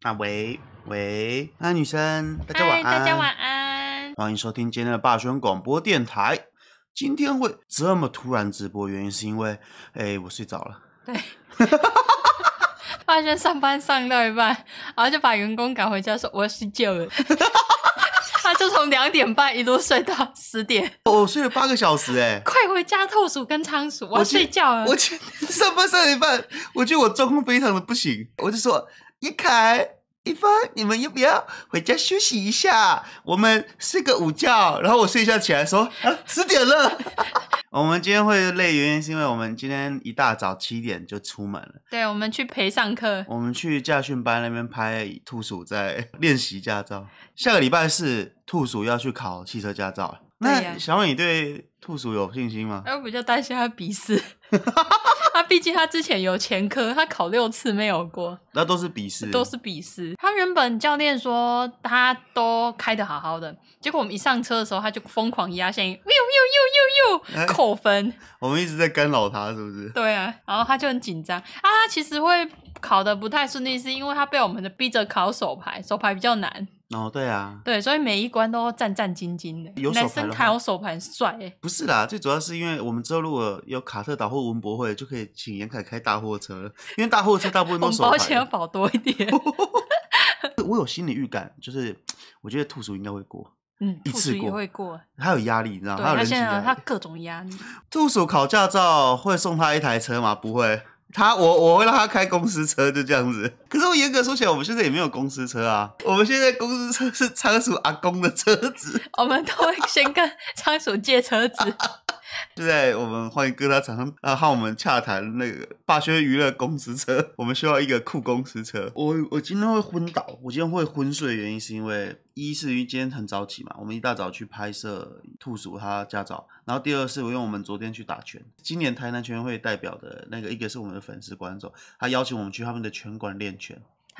啊喂，女生，大家晚安。 大家晚安。 欢迎收听今天的霸轩广播电台。今天会这么突然直播，原因是因为，我睡着了。 对。霸轩上班上到一半，然后就把员工赶回家说我要睡觉了。他就从2点半一路睡到10点。 我睡了8个小时快回家，兔鼠跟仓鼠，我要睡觉了。 我今天上班上一半，我觉得我状况非常的不行，我就说叶凯、一帆，你们要不要回家休息一下？我们睡个午觉。然后我睡一下起来说10点了。我们今天会累，原因是因为我们今天一大早7点就出门了。 对，我们去陪上课。 我们去驾训班那边拍兔鼠在练习驾照。下个礼拜4，兔鼠要去考汽车驾照。那小美，你对兔鼠有信心吗？ 我比较担心他笔试。他毕竟他之前有前科，他考6次没有过， 那都是笔试， 都是笔试。他原本教练说他都开得好好的，结果我们一上车的时候，他就疯狂压线，扣分。 我们一直在干扰他，是不是？ 对啊，然后他就很紧张啊。他其实会考得不太顺利，是因为他被我们的逼着考手牌，手牌比较难。 哦，对啊， 对，所以每一关都战战兢兢的。 有手牌的话， 男生考手牌很帅欸。 不是啦，最主要是因为我们之后如果有卡特岛或文博会，就可以请严凯开大货车了，因为大货车大部分都手牌。 我们保险要保多一点。 我有心理预感，就是我觉得兔鼠应该会过。一次过， 兔鼠也会过。 他有压力，你知道吗？ 他现在他各种压力。 兔鼠考驾照会送他一台车吗？不会。我会让他开公司车，就这样子。可是我严格说起来，我们现在也没有公司车啊。我们现在公司车是仓鼠阿公的车子。 我们都会先跟仓鼠借车子。 现在我们欢迎各大厂商和我们洽谈那个霸轩娱乐公司车，我们需要一个酷公司车。我今天会昏倒，我今天会昏睡的原因是因为一是因为今天很早起嘛，我们一大早去拍摄兔鼠他驾照，然后第二是因为我们昨天去打拳，今年台南拳会代表的那个一个是我们的粉丝观众，他邀请我们去他们的拳馆练拳。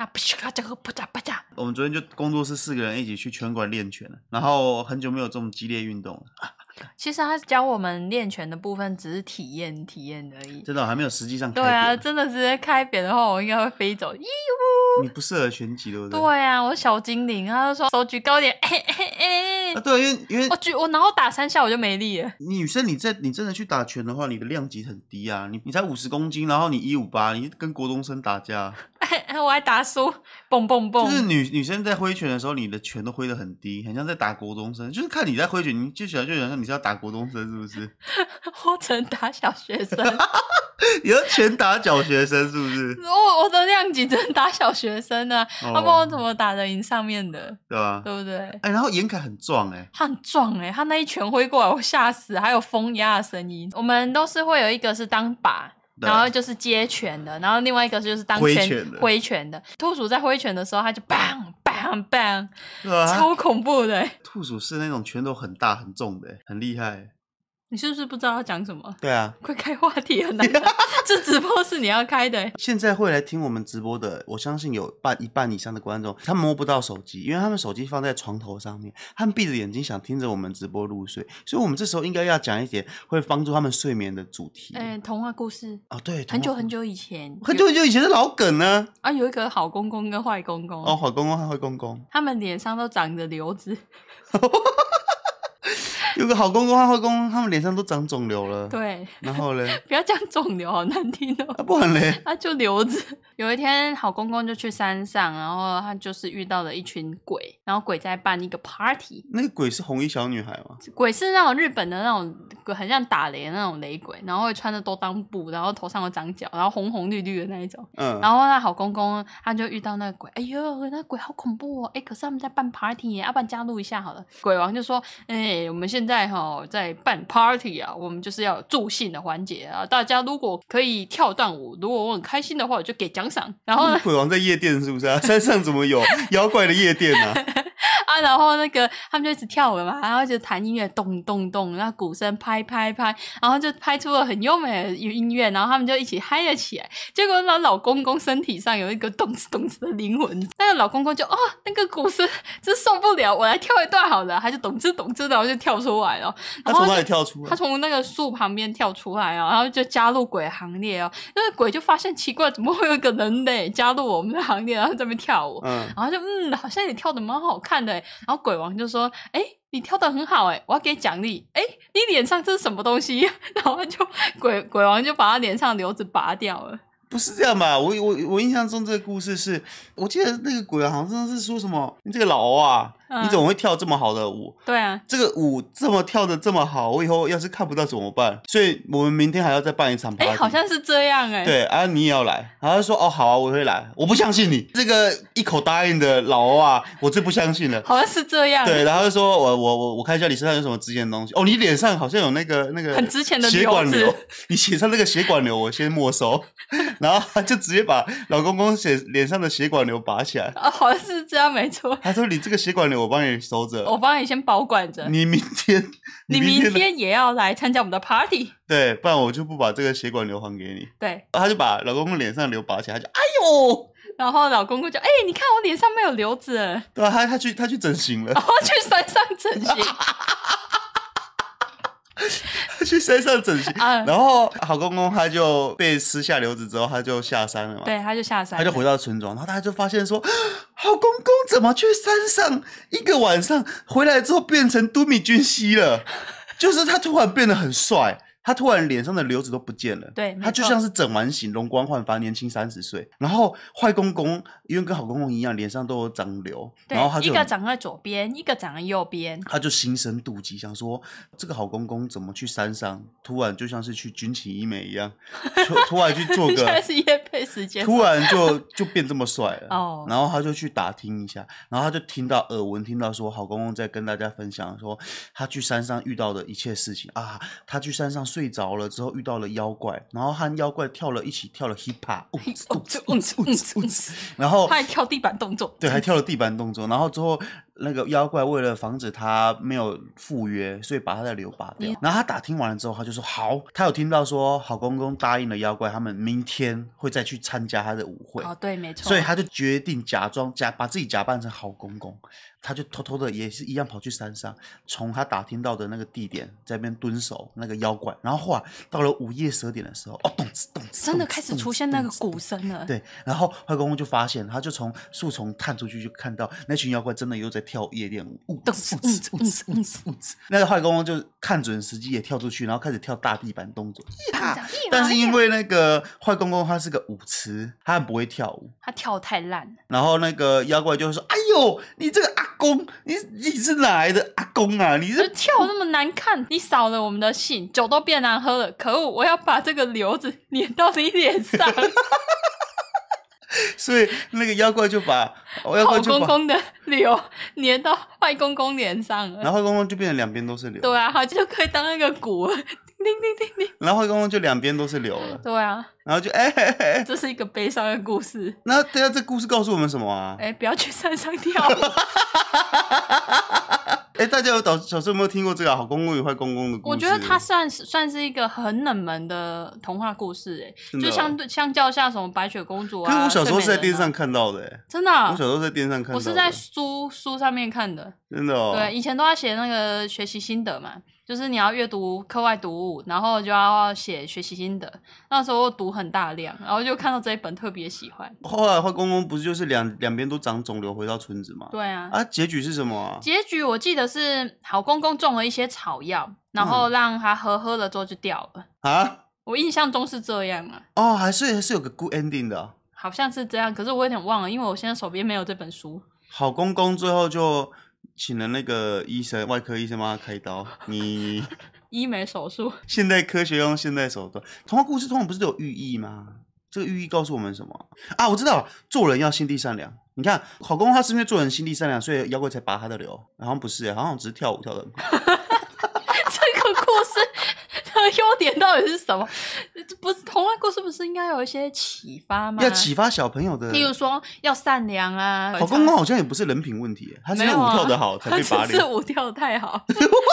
我们昨天就工作室4个人一起去拳馆练拳了，然后很久没有这种激烈运动了。 其实他教我们练拳的部分只是体验而已， 真的还没有实际上开扁。 对啊，真的直接开扁的话，我应该会飞走。 你不适合拳击，对不对？ 对啊，我小精灵，他就说手举高点， 对，因为我然后打3下我就没力了。 女生你真的去打拳的话，你的量级很低啊，你才50公斤，然后你158，你跟国中生打架。 我还打输，蹦蹦蹦。 就是女生在挥拳的时候，你的拳都挥得很低，很像在打国中生。就是看你在挥拳，你就想像你是要打国中生，是不是？ 我只能打小学生。 你要拳打小学生是不是？ 我的量级只能打小学生啊，要不然我怎么打得赢上面的？对吧？对不对？ 然后严凯很壮他很壮他那一拳挥过来，我吓死，还有风压的声音。我们都是会有一个是当靶，然后就是接拳的，然后另外一个就是当挥拳的。兔鼠在挥拳的时候，他就 bang bang bang， 超恐怖的。 兔鼠是那种拳头很大很重的，很厉害。 你是不是不知道要讲什么？ 对啊， 快开话题很难。这直播是你要开的。 现在会来听我们直播的，我相信有一半以上的观众，他们摸不到手机，因为他们手机放在床头上面，他们闭着眼睛想听着我们直播入睡，所以我们这时候应该要讲一点会帮助他们睡眠的主题。 童话故事哦，对， 很久很久以前， 很久以前的老梗呢。 有一个好公公跟坏公公。 好公公和坏公公， 他们脸上都长着瘤子。 有个好公公和坏公公，他们脸上都长肿瘤了。 对， 然后嘞， 不要讲肿瘤，好难听哦。 不然嘞， 他就瘤子。有一天，好公公就去山上，然后他就是遇到了一群鬼，然后鬼在办一个 party。 那个鬼是红衣小女孩吗？ 鬼是那种日本的那种，很像打雷的那种雷鬼，然后会穿着都当布，然后头上有长角，然后红红绿绿的那一种。然后那好公公他就遇到那个鬼，哎呦，那鬼好恐怖哦！可是他们在办 party 耶，要不然加入一下好了。鬼王就说，我们现在在办 party 啊，我们就是要有助兴的环节啊，大家如果可以跳段舞，如果我很开心的话，我就给奖赏。然后呢， 鬼王在夜店是不是啊？山上怎么有妖怪的夜店啊？ 啊，然后那个他们就一直跳舞嘛，然后就弹音乐，咚咚咚，然后鼓声拍拍拍，然后就拍出了很优美的音乐，然后他们就一起嗨了起来。结果老公公身体上有一个咚哧咚哧的灵魂，那个老公公就那个鼓声真受不了，我来跳一段好了，他就咚哧咚哧，然后就跳出来了。 他从哪里跳出来？ 他从那个树旁边跳出来然后就加入鬼行列那个鬼就发现奇怪，怎么会有一个人类加入我们的行列，然后在那边跳舞，然后就好像也跳得蛮好看的然后鬼王就说你跳得很好我要给你奖励你脸上这是什么东西然后就鬼王就把他脸上瘤子拔掉了。 不是这样吧？我印象中这个故事是，我记得那个鬼好像是说什么，你这个老啊，你怎么会跳这么好的舞？ 对啊， 这个舞这么跳的这么好，我以后要是看不到怎么办？所以我们明天还要再办一场 party。 好像是这样对啊，你也要来。然后他说好啊，我会来。我不相信你这个一口答应的老啊，我最不相信了。 好像是这样。 对，然后就说我看一下你身上有什么值钱的东西。你脸上好像有那个很值钱的血管瘤，你写上那个血管瘤，我先没收。然后他就直接把老公公脸上的血管瘤拔起来。 好像是这样，没错。 他说：“你这个血管瘤，我帮你收着， 我帮你先保管着。 你明天也要来参加我们的 party。 对，不然我就不把这个血管瘤还给你。” 对， 他就把老公公脸上的瘤拔起来，他就哎呦， 然后老公公就你看我脸上没有瘤子了。 对啊，他去整形了， 去山上整形。 去山上整形，然后好公公他就被撕下瘤子之后，他就下山了嘛。 对，他就下山了， 他就回到村庄，然后大家就发现说，好公公怎么去山上一个晚上，回来之后变成都米俊熙了？就是他突然变得很帅。他突然脸上的瘤子都不见了， 对， 他就像是整完形，容光焕发，年轻30岁。然后坏公公因为跟好公公一样，脸上都有长瘤，然后他就一个长在左边，一个长在右边， 他就心生妒忌，想说这个好公公怎么去山上，突然就像是去军旗医美一样，突然去做个， 现在是业配时间， 突然就变这么帅了。然后他就去打听一下，然后他就耳闻听到说好公公在跟大家分享说他去山上遇到的一切事情啊，他去山上睡着了之后遇到了妖怪，然后和妖怪一起跳了 hip hop， 然后他还跳地板动作， 对，还跳了地板动作，然后之后那个妖怪为了防止他没有赴约，所以把他的瘤拔掉。然后他打听完了之后，他就说好，他有听到说好公公答应了妖怪，他们明天会再去参加他的舞会。 对，没错。 所以他就决定把自己假扮成好公公，他就偷偷的也是一样跑去山上，从他打听到的那个地点在那边蹲守那个妖怪。然后后来到了午夜12点的时候，咚哧咚哧， 真的开始出现那个鼓声了。 对，然后坏公公就发现，他就从树丛探出去，就看到那群妖怪真的又在跳夜店舞。那个坏公公就看准时机也跳出去，然后开始跳大地板动作。但是因为那个坏公公他是个舞痴，他很不会跳舞， 他跳得太烂。 然后那个妖怪就说：“哎呦，你这个阿公，你是哪来的阿公啊？你这跳那么难看，你扫了我们的兴，酒都变难喝了。可恶，我要把这个瘤子粘到你脸上。” 所以那个妖怪就把好公公的瘤粘到坏公公脸上了， 然后坏公公就变成两边都是瘤。 对啊，他就可以当那个鼓了，叮叮叮叮。 然后坏公公就两边都是瘤了。 对啊， 然后就这是一个悲伤的故事。 那等下这故事告诉我们什么啊？ 不要去山上跳舞。 大家小时候有没有听过这个好公公与坏公公的故事？ 我觉得它算是一个很冷门的童话故事就相较下什么白雪公主啊。 可是我小时候是在电视上看到的真的我小时候在电视上看到的。 我是在书上面看的。 真的对，以前都要写那个学习心得嘛，就是你要阅读课外读物，然后就要写学习心得。那时候读很大量，然后就看到这一本特别喜欢。 后来坏公公不是就是两边都长肿瘤回到村子吗？ 对啊。 结局是什么啊？ 结局我记得是好公公种了一些草药，然后让他喝了之后就掉了啊。 我印象中是这样啊。 还是有个 good ending 的。 好像是这样，可是我有点忘了，因为我现在手边没有这本书。 好公公最后就请了那个外科医生帮他开刀。你医美手术， 现代科学用现代手段。童话故事通常不是都有寓意吗？这个寓意告诉我们什么啊？我知道了，做人要心地善良。你看好公公他是因为做人心地善良，所以妖怪才拔他的瘤。好像不是好像只是跳舞跳的很好。 这个故事的优点到底是什么？不是童话故事不是应该有一些启发吗？ 要启发小朋友的， 例如说要善良啊。 好公公好像也不是人品问题，他是因为舞跳得好才被拔脸， 他只是舞跳得太好。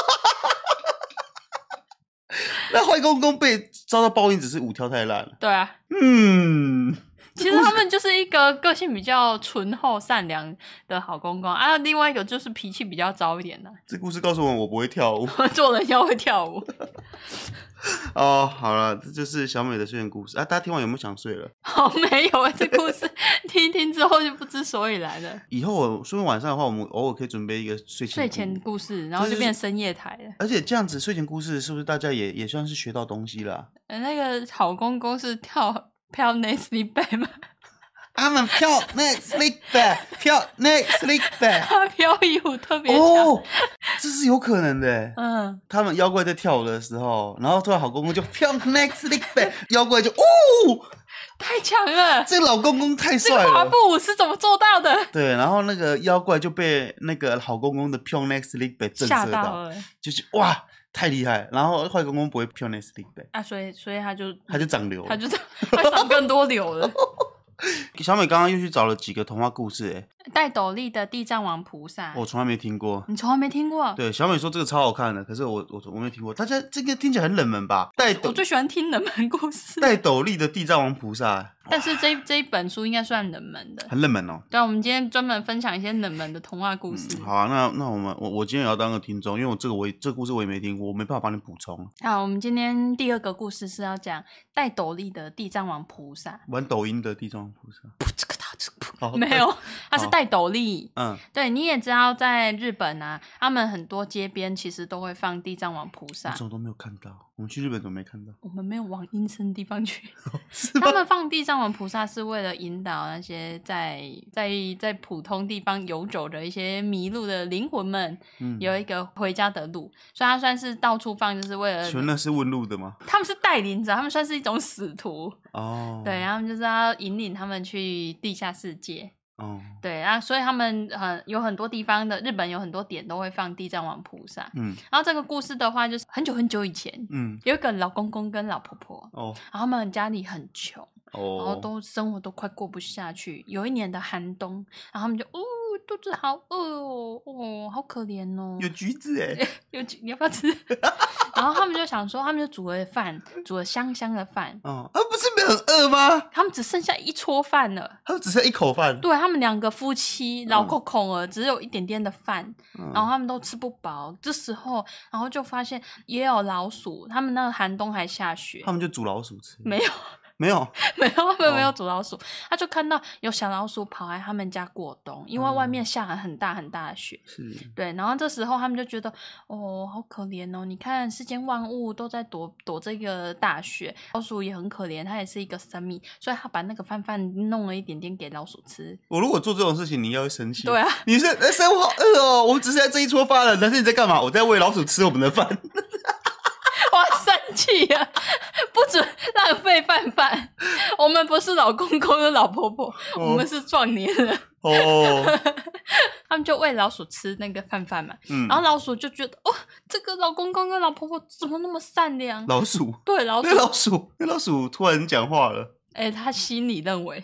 那坏公公被遭到报应，只是舞跳太烂了。 对啊，其实他们就是一个个性比较醇厚、善良的好公公啊，另外一个就是脾气比较糟一点的。 这故事告诉我不会跳舞， 做人要会跳舞。 哦，好了，这就是小美的睡前故事啊！大家听完有没有想睡了？ 没有这故事听一听之后就不知所以然了。 以后我说晚上的话，我们偶尔可以准备一个睡前故事，然后就变深夜台了。 而且这样子睡前故事是不是大家也算是学到东西了？ 那个好公公是跳 Next Sleep Back 吗？ 他们跳 Next Sleep Back， 跳 Next Sleep Back， 他漂移舞特别强。 哦，这是有可能的。他们妖怪在跳舞的时候，然后突然好公公就跳 Next Sleep Back， 妖怪就太强了！ 这个老公公太帅了。 这个滑步舞是怎么做到的？ 对，然后那个妖怪就被那个好公公的跳 Next Sleep Back 震慑到了，就是哇，太厉害。然后坏公公不会跳 Next Sleep Back 啊，所以他就长瘤了， 他长更多瘤了。 小美刚刚又去找了几个童话故事， 戴斗笠的地藏王菩萨， 我从来没听过。 你从来没听过？ 对，小美说这个超好看的，可是我没听过。大家这个听起来很冷门吧？ 我最喜欢听冷门故事。 戴斗笠的地藏王菩萨， 但是这一本书应该算冷门的， 很冷门哦。 对，我们今天专门分享一些冷门的童话故事。 好啊，那我今天也要当个听众，因为这个故事我也没听过，我没办法帮你补充。 好，我们今天第二个故事是要讲戴斗笠的地藏王菩萨， 玩抖音的地藏王菩萨。 没有，他是戴斗笠。对，你也知道，在日本啊，他们很多街边其实都会放地藏王菩萨。 我怎么都没有看到？我们去日本怎么没看到？ 我们没有往阴森的地方去。他们放地藏王菩萨是为了引导那些在普通地方游走的一些迷路的灵魂们，有一个回家的路，所以他算是到处放，就是为了。 全那是问路的吗？ 他们是带领者，他们算是一种使徒。对，然后就是要引领他们去地下世界。对啊，所以他们有很多地方的日本有很多点都会放地藏王菩萨。然后这个故事的话，就是很久很久以前，有一个老公公跟老婆婆，然后他们家里很穷，然后生活都快过不下去。有一年的寒冬，然后他们就肚子好饿哦，好可怜哦。 有橘子你要不要吃？然后他们就想说，他们就煮了香香的饭。 不是没有很饿吗？ 他们只剩下一撮饭了。 他们只剩一口饭。 对，他们两个夫妻老口孔儿，只有一点点的饭，然后他们都吃不饱。这时候，然后就发现也有老鼠，他们那个寒冬还下雪， 他们就煮老鼠吃。 没有。他们没有煮老鼠，他就看到有小老鼠跑来他们家过冬，因为外面下了很大很大的雪。对，然后这时候他们就觉得好可怜哦，你看世间万物都在躲这个大雪，老鼠也很可怜，它也是一个生命，所以他把那个饭弄了一点点给老鼠吃。 我如果做这种事情，你应该会生气。 对啊， 你是我好饿哦，我们只是在这一撮饭了，但是你在干嘛？我在喂老鼠吃我们的饭。 我生气了，不准浪费饭。我们不是老公公跟老婆婆，我们是壮年人。他们就喂老鼠吃那个饭嘛，然后老鼠就觉得这个老公公跟老婆婆怎么那么善良？ 老鼠， 对，老鼠突然讲话了。 他心里认为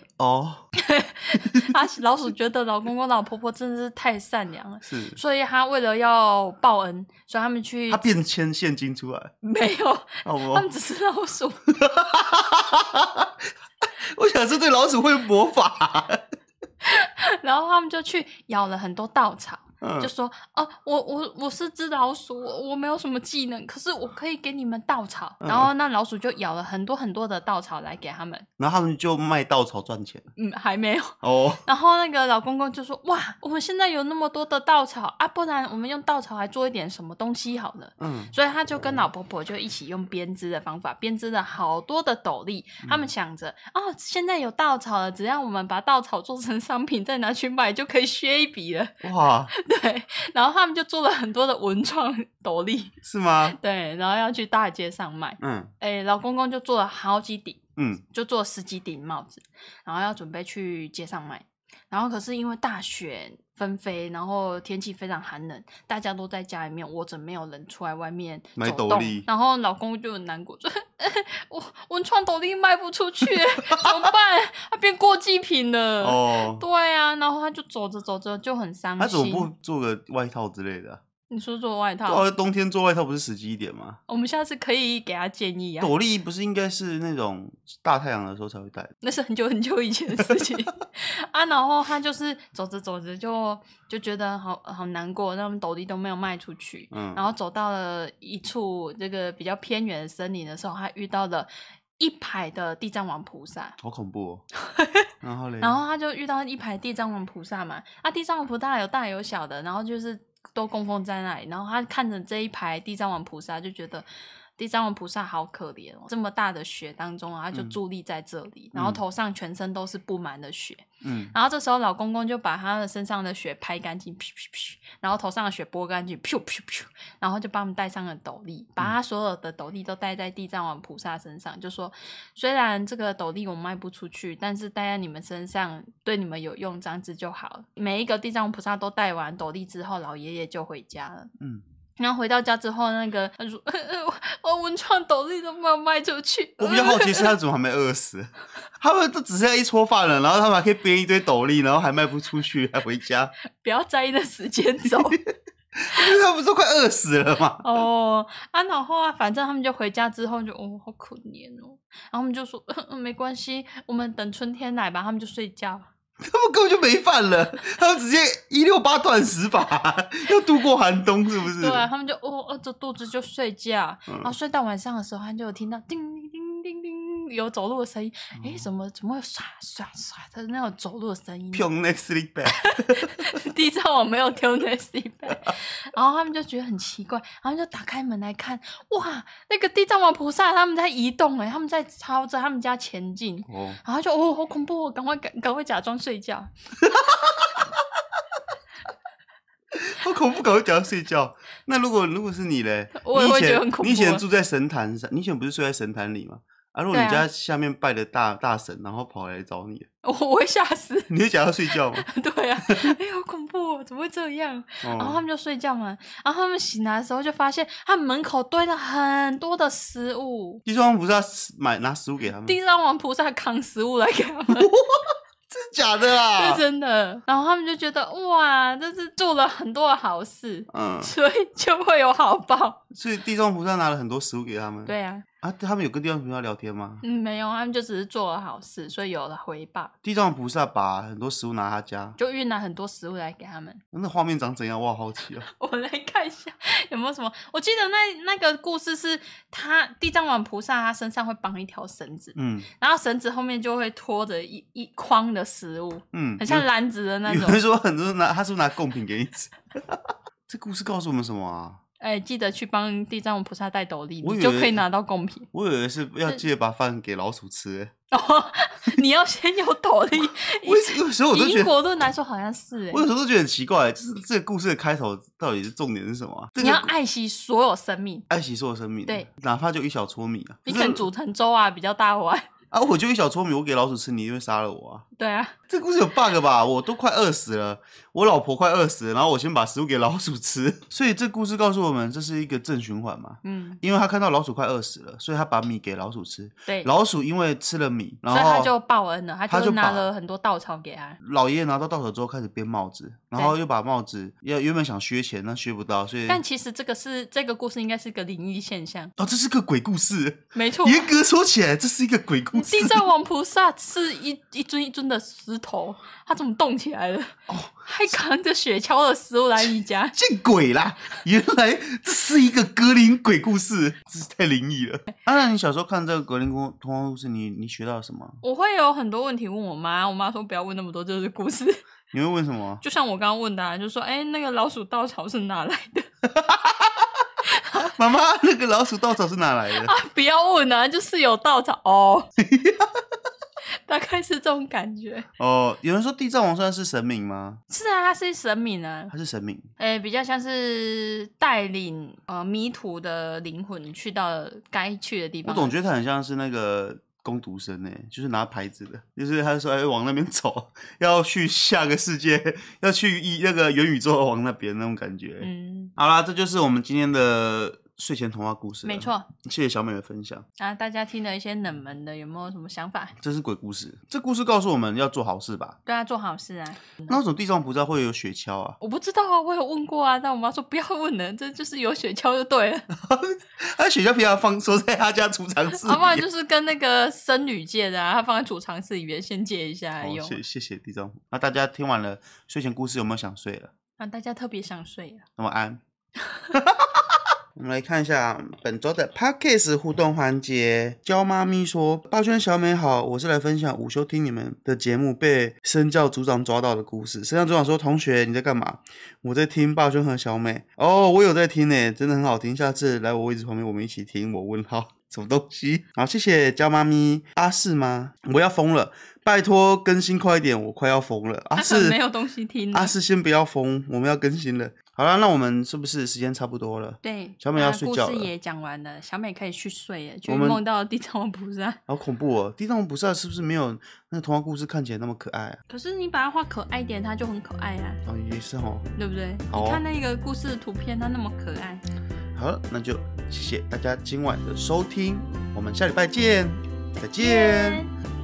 老鼠觉得老公公老婆婆真的是太善良了，所以他为了要报恩，所以他们去他变签现金出来， 没有，他们只是老鼠。 我想说这老鼠会魔法。 然后他们就去咬了很多稻草，就说我是只老鼠，我没有什么技能，可是我可以给你们稻草。然后那老鼠就咬了很多很多的稻草来给他们， 然后他们就卖稻草赚钱。 还没有然后那个老公公就说，哇，我们现在有那么多的稻草啊，不然我们用稻草来做一点什么东西好了。所以他就跟老婆婆就一起用编织的方法编织了好多的斗笠。他们想着现在有稻草了，只要我们把稻草做成商品再拿去卖，就可以削一笔了。 哇， 对，然后他们就做了很多的文创斗笠。是吗？ 对，然后要去大街上卖。老公公就做了好几顶，就做了10几顶帽子，然后要准备去街上卖。然后可是因为大雪纷飞，然后天气非常寒冷，大家都在家里面窝着，没有人出来外面买走动。 斗笠， 然后老公就很难过，说：“我文创斗笠卖不出去，怎么办？它变过季品了。”哦，对啊，然后他就走着走着就很伤心。 他怎么不做个外套之类的啊？ 你说做外套？ 对啊，冬天做外套不是实际一点吗？ 我们下次可以给他建议啊。 斗笠不是应该是那种大太阳的时候才会戴的？ 那是很久很久以前的事情啊。然后他就是走着走着就觉得好难过，那斗笠都没有卖出去。然后走到了一处这个比较偏远的森林的时候，他遇到了一排的地藏王菩萨， 好恐怖哦。然后嘞， 然后他就遇到一排地藏王菩萨嘛，地藏王菩萨有大有小的，然后就是都供奉在那里，然后他看着这一排地藏王菩萨，就觉得地藏王菩萨好可怜哦，这么大的雪当中，他就伫立在这里，然后头上全身都是布满了雪。然后这时候老公公就把他的身上的雪拍干净，噗噗噗，然后头上的雪拨干净，噗噗噗，然后就把他们戴上了斗笠，把他所有的斗笠都戴在地藏王菩萨身上，就说虽然这个斗笠我卖不出去，但是戴在你们身上对你们有用，这样子就好了。每一个地藏王菩萨都戴完斗笠之后，老爷爷就回家了。然后回到家之后，那个他说：“我文创斗笠都没有卖出去。” 我比较好奇是他怎么还没饿死？他们都只剩下一撮饭了，然后他们还可以编一堆斗笠，然后还卖不出去，还回家。 不要在意的时间走。 他们都快饿死了嘛。 然后反正他们就回家之后就好可怜哦。然后他们就说没关系，我们等春天来吧。他们就睡觉。 他们根本就没饭了，他们直接168断食法，要度过寒冬是不是？ 对啊，他们就饿着肚子就睡觉，然后睡到晚上的时候，他就有听到叮叮叮叮有走路的声音，怎么会刷刷刷的那种走路的声音？ 用那 sleep bag， 地藏王没有丢那 sleep bag， 然后他们就觉得很奇怪，然后就打开门来看，哇，那个地藏王菩萨他们在移动他们在朝着他们家前进，然后就好恐怖，赶快假装睡觉。 好恐怖，赶快假装睡觉。那如果是你嘞， 我也会觉得很恐怖。 你以前住在神坛上，你以前不是睡在神坛里吗？如果你家下面拜的大神，然后跑来找你， 我会吓死。 你会假装睡觉吗？ 对啊，好恐怖，怎么会这样？然后他们就睡觉嘛，然后他们醒来的时候就发现他们门口堆了很多的食物。 地藏王菩萨拿食物给他们， 地藏王菩萨扛食物来给他们。 真的假的啊？ 是真的。然后他们就觉得哇，这是做了很多的好事，所以就会有好报。 所以地藏菩萨拿了很多食物给他们。 对啊。 他们有跟地藏菩萨聊天吗？ 没有，他们就只是做了好事，所以有了回报。 地藏菩萨把很多食物拿他家， 就运了很多食物来给他们。 那画面长怎样？我好好奇哦。 我来看一下有没有什么。我记得那个故事是地藏王菩萨他身上会绑一条绳子，然后绳子后面就会拖着一筐的食物，很像篮子的那种。 有人说很多他是不是拿贡品给你吃？这故事告诉我们什么啊？ 记得去帮地藏王菩萨戴斗笠，你就可以拿到贡品。 我以为是要记得把饭给老鼠吃。 你要先有斗笠。 有时候我都觉得， 以因果论来说好像是。 我有时候都觉得很奇怪，就是这个故事的开头到底是重点是什么？ 你要爱惜所有生命， 爱惜所有生命， 对， 哪怕就一小撮米啊。 你可能煮成粥啊，比较大碗。 我就一小撮米，我给老鼠吃，你一定会杀了我啊！ 对啊， 这故事有 bug 吧？我都快饿死了，我老婆快饿死了，然后我先把食物给老鼠吃，所以这故事告诉我们，这是一个正循环嘛。因为他看到老鼠快饿死了，所以他把米给老鼠吃。 对， 老鼠因为吃了米，然后所以他就报恩了，他就拿了很多稻草给他。 老爷爷拿到稻草之后开始编帽子，然后又把帽子原本想削钱，但削不到，所以。 但其实这个故事应该是个灵异现象。 这是个鬼故事。 没错， 严格说起来，这是一个鬼故事。 地藏王菩萨是一尊一尊的石头，他怎么动起来了？还扛着雪橇的食物来你家， 见鬼啦！原来这是一个格林鬼故事，真是太灵异了。那你小时候看这个格林童话故事，你学到什么？ 我会有很多问题问我妈，我妈说不要问那么多，这是故事。 你会问什么？ 就像我刚刚问的，就说那个老鼠稻草是哪来的？ 妈妈，那个老鼠稻草是哪来的？ 不要问啊，就是有稻草大概是这种感觉。 有人说地藏王算是神明吗？ 是啊，他是神明啊。 他是神明。 比较像是带领迷途的灵魂去到该去的地方。 我总觉得他很像是那个工读生就是拿牌子的，就是他说往那边走，要去下个世界，要去那个元宇宙往那边那种感觉。好啦，这就是我们今天的睡前童话故事。 没错， 谢谢小美的分享。 大家听了一些冷门的，有没有什么想法？ 这是鬼故事，这故事告诉我们要做好事吧？ 对啊，做好事啊。 那为什么地藏菩萨会有雪橇啊？ 我不知道啊，我有问过啊，但我妈说不要问了，这就是有雪橇就对了。 他雪橇平常收在他家储藏室里面， 不然就是跟那个僧侣借的啊，他放在储藏室里面，先借一下来用。 谢谢地藏。那大家听完了睡前故事有没有想睡了？ 大家特别想睡了。 那么安。我们来看一下本周的 Podcast 互动环节。焦妈咪说：霸轩小美好，我是来分享午休听你们的节目被身教组长抓到的故事。身教组长说：同学你在干嘛？我在听霸轩和小美。我有在听真的很好听，下次来我位置旁边我们一起听。我问号什么东西？好，谢谢焦妈咪。阿四吗？我要疯了，拜托更新快一点，我快要疯了。阿四没有东西听了。 阿四先不要疯，我们要更新了。好了，那我们是不是时间差不多了？ 对， 小美要睡觉了。 故事也讲完了，小美可以去睡了，就梦到地藏王菩萨。 好恐怖哦！地藏王菩萨是不是没有那个童话故事看起来那么可爱啊？ 可是你把它画可爱一点，它就很可爱啊。 也是哦， 对不对？你看那个故事的图片，它那么可爱。 好了，那就谢谢大家今晚的收听，我们下礼拜见，再见。